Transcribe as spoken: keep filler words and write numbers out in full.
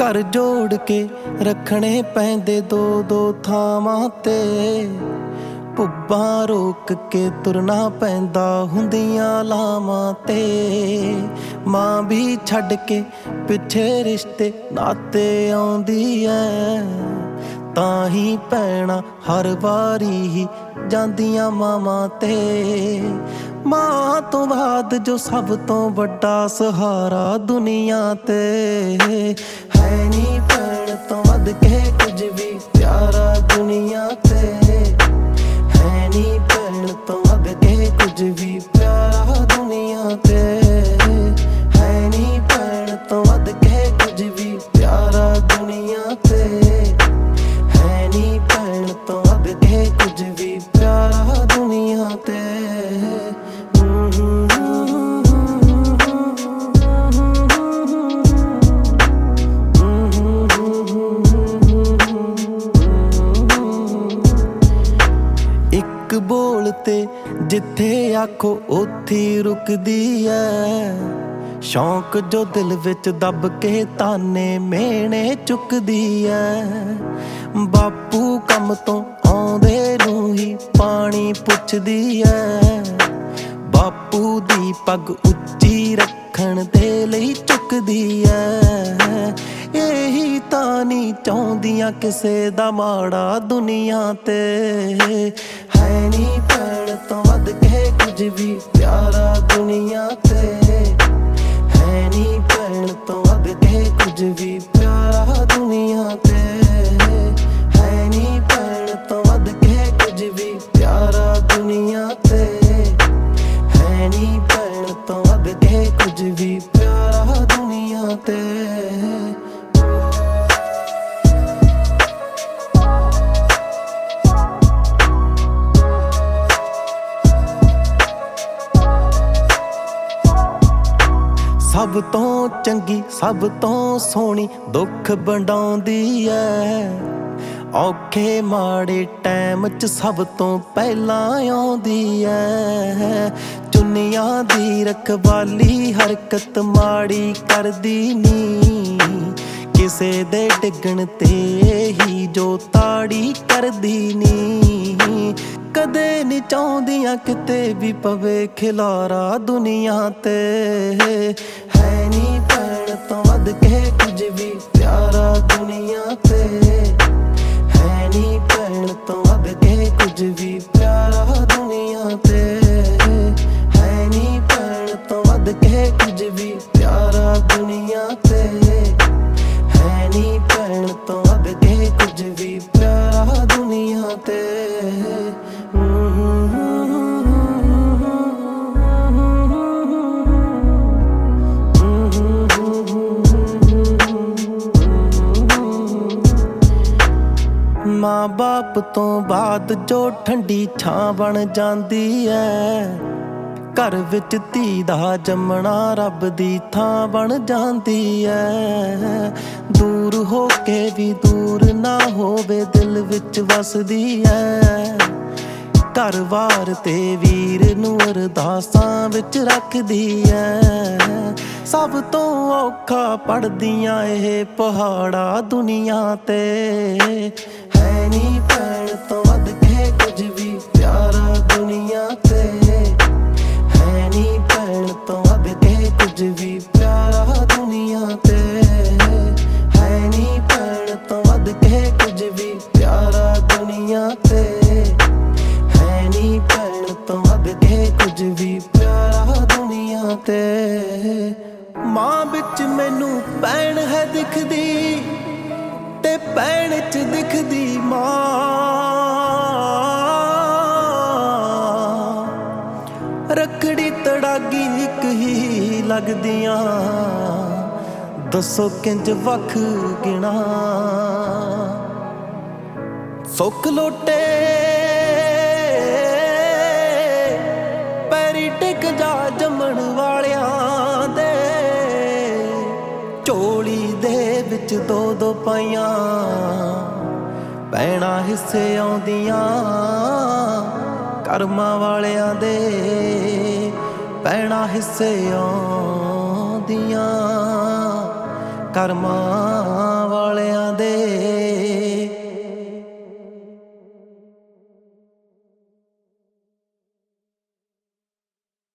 घर जोड़ के रखने पैंदे दो दो थावां ते पुब्बां रोक के तुरना पैंदा हुंदियां लावां ते मां भी छड्ड के पिछे रिश्ते नाते आउंदी ऐ तां ही भैणां हर वारी ही जांदियां मावां ते मां तो बाद जो सब तो बड़ा सहारा दुनिया ते है नी भैण तो वध के कुछ भी प्यारा दुनिया ते है नी भैण तो वध के कुछ भी प्यारा दुनिया ते है नी भैण तो वध के कुछ भी प्यारा दुनिया ते है नी भैण तो वध के कुछ भी प्यारा दुनिया ते बोल ते जिथे आखो उथे रुकदी ऐ शौक जो दिल विच दब के ताने मेहने चुकदी ऐ बापू कम तो आउंदे नूं ही पानी पुछदी ऐ बापू दी पग उच्ची रखण दे लई चुकदी ऐ यही तां नहीं चाहुंदियां किसे दा माड़ा दुनिया ते है नी भैण तो वध के कुछ भी प्यारा दुनिया ते है नी भैण तो वध के कुछ भी प्यारा दुनिया ते है नी भैण तो वध के कुछ भी प्यारा दुनिया ते है नी भैण तो वध के कुछ भी प्यारा दुनिया ते सब तो चंगी सब तो सोहनी दुख वंडाउंदी ऐ औखे माड़े टैम च सब तो पहला आउंदी ऐ चुन्नियां दी रखवाली हरकत माड़ी करदी नी किसे दे डिगण ते ही जो ताड़ी करदी नी कदे नी चाहुंदियां किते भी पवे खिलारा दुनिया ते है नी भैण तो वध के कुछ भी प्यारा दुनिया ते है नी भैण तो वध के कुछ भी प्यारा दुनिया ते है नी भैण तो वध के कुछ भी प्यारा दुनिया ते है नी भैण तो वध के कुछ भी प्यारा दुनिया ते मां बाप तो बाद जो ठंडी छां बन जांदी ऐ घर विच धी दा जमना रब दी थां बन जांदी ऐ दूर हो के भी दूर ना होवे दिल विच वसदी ऐ घर वार ते वीर नूं अरदासां विच रखदी ऐ सब तो औखा पढ़दियां एह पहाड़ा दुनिया ते है नी भैण तो वध के कुछ भी प्यारा दुनिया ते है नी भैण तो वध के कुछ भी प्यारा दुनिया ते है नी भैण तो वध के कुछ भी प्यारा दुनिया ते है नी भैण तो वध के कुछ भी प्यारा दुनिया ते मां बिच मैनू भैण है दिखदी ते भैण च दिखदी मां रखड़ी तड़ागी इक ही लगदियां दसो किंज वख गिना सुख लोटे पैरी टिक जा जमण वालियां दे झोली दे विच दो दो पाइयां भैणा हिस्से आउंदियां करमां वालियां दे भैणा हिस्से आउंदियां करमां